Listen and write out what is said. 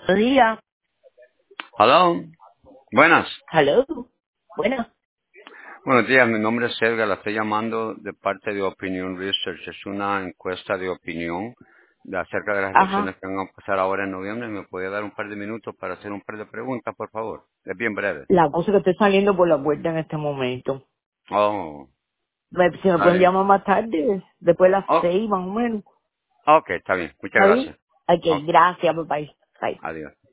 Buenos días. Hello. Buenas. Hello. Bueno. Buenos días, mi nombre es Edgar, la estoy llamando de parte de Opinion Research. Es una encuesta de opinión acerca de las Ajá. elecciones que van a pasar ahora en noviembre. ¿Me puede dar un par de minutos para hacer un par de preguntas, por favor? Es bien breve. La cosa que estoy saliendo por la puerta en este momento. Oh, Si me está pueden bien. llamar más tarde, después de las Oh, 6 más o menos. ok, está bien. Muchas ¿Está bien? gracias. Ok, Ok, gracias, bye bye. Bye. adiós.